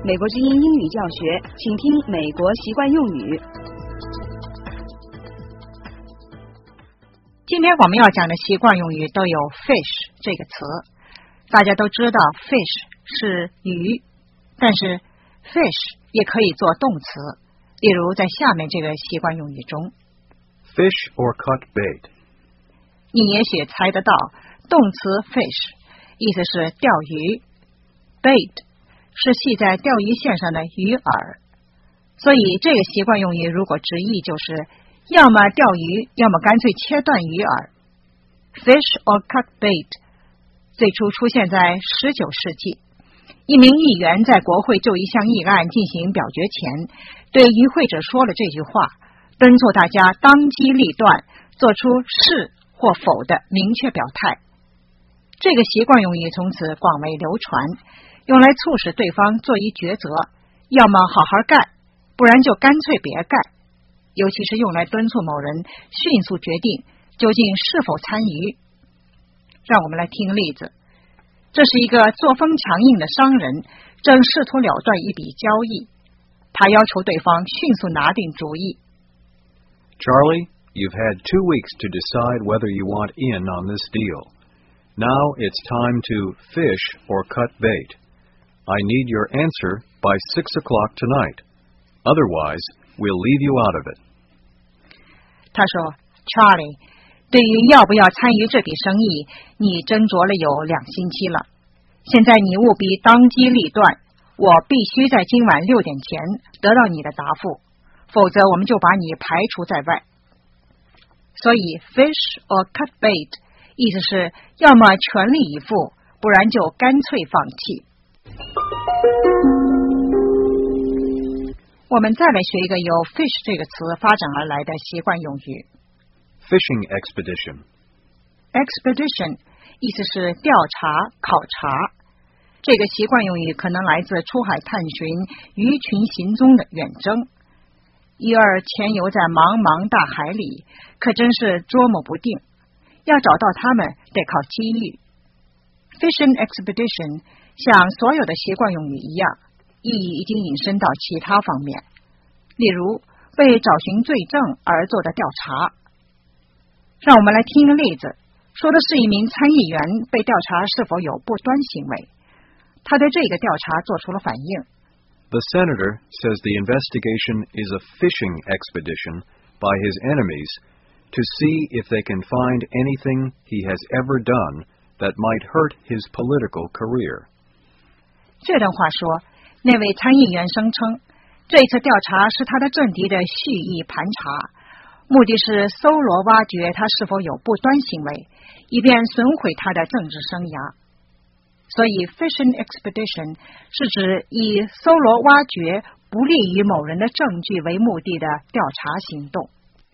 美国之音英语教学，请听美国习惯用语。 今天我们要讲的习惯用语都有 fish 这个词。大家都知道 fish 是鱼，但是 fish 也可以做动词，例如在下面这个习惯用语中 fish or cut bait。 你也许猜得到，动词 fish 意思是钓鱼， bait 是系在钓鱼线上的鱼饵，所以这个习惯用语如果直译就是要么钓鱼，要么干脆切断鱼饵。 fish or cut bait 最初出现在19世纪，一名议员在国会就一项议案进行表决前，对与会者说了这句话，敦促大家当机立断，做出是或否的明确表态。这个习惯用语从此广为流传，用来促使对方做一抉择，要么好好干，不然就干脆别干，尤其是用来敦促某人迅速决定究竟是否参与。让我们来听例子。这是一个作风强硬的商人，正试图了断一笔交易，他要求对方迅速拿定主意。 Charlie, you've had 2 weeks to decide whether you want in on this deal. Now it's time to fish or cut bait. I need your answer by 6 o'clock tonight. Otherwise, we'll leave you out of it. 他说 Charlie, 对于要不要参与这笔生意，你斟酌了有2星期了。现在你务必当机立断，我必须在今晚6点前得到你的答复，否则我们就把你排除在外。所以 fish or cut bait 意思是要么全力以赴，不然就干脆放弃。我们再来学一个由 fish 这个词发展而来的习惯用语。 Fishing expedition. Expedition 意思是调查、考察。这个习惯用语可能来自出海探寻鱼群行踪的远征。鱼儿潜游在茫茫大海里，可真是捉摸不定，要找到它们得靠机遇。Fishing expedition 像所有的习惯用语一样，意义已经引申到其他方面，例如为找寻罪证而做的调查。让我们来听一个例子，说的是一名参议员被调查是否有不端行为，他对这个调查做出了反应。 The senator says the investigation is a fishing expedition by his enemies to see if they can find anything he has ever done that might hurt his political career. 这段话说，那位参议员声称，这次调查是他的政敌的蓄意盘查，目的是搜罗挖掘他是否有不端行为，以便损毁他的政治生涯。所以 fishing expedition 是指以搜罗挖掘不利于某人的证据为目的的调查行动。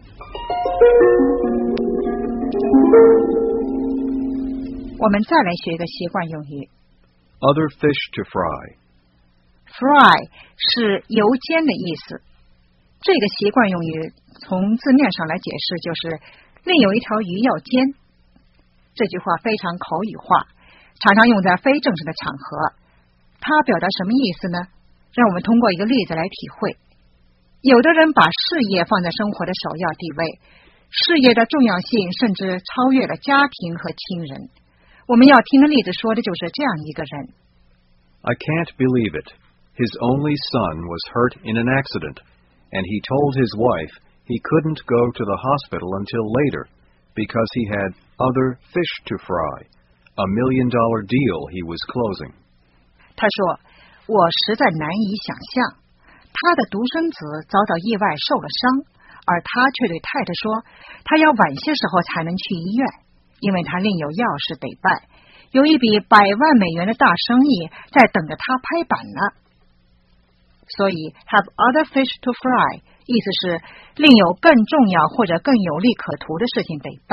我们再来学一个习惯用语。 Other fish to fry. Fry 是油煎的意思。这个习惯用语从字面上来解释就是另有一条鱼要煎。这句话非常口语化，常常用在非正式的场合。它表达什么意思呢？让我们通过一个例子来体会。有的人把事业放在生活的首要地位，事业的重要性甚至超越了家庭和亲人。我们要听的例子说的就是这样一个人。 I can't believe it. His only son was hurt in an accident, and he told his wife he couldn't go to the hospital until later because he had other fish to fry, a $1 million deal he was closing. 他说，我实在难以想象，他的独生子遭到意外受了伤，而他却对太太说，他要晚些时候才能去医院，因为他另有要事得办，有一笔100万美元的大生意在等着他拍板呢。所以 have other fish to fry 意思是另有更重要或者更有利可图的事情得办。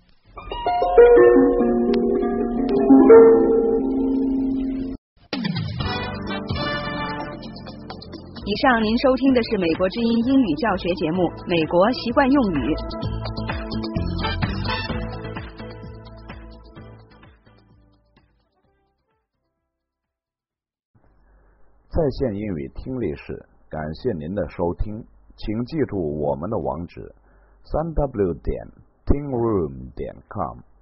以上您收听的是美国之音英语教学节目《美国习惯用语》。 在线英语听力室，感谢您的收听，请记住我们的网址：3w.tingroom.com。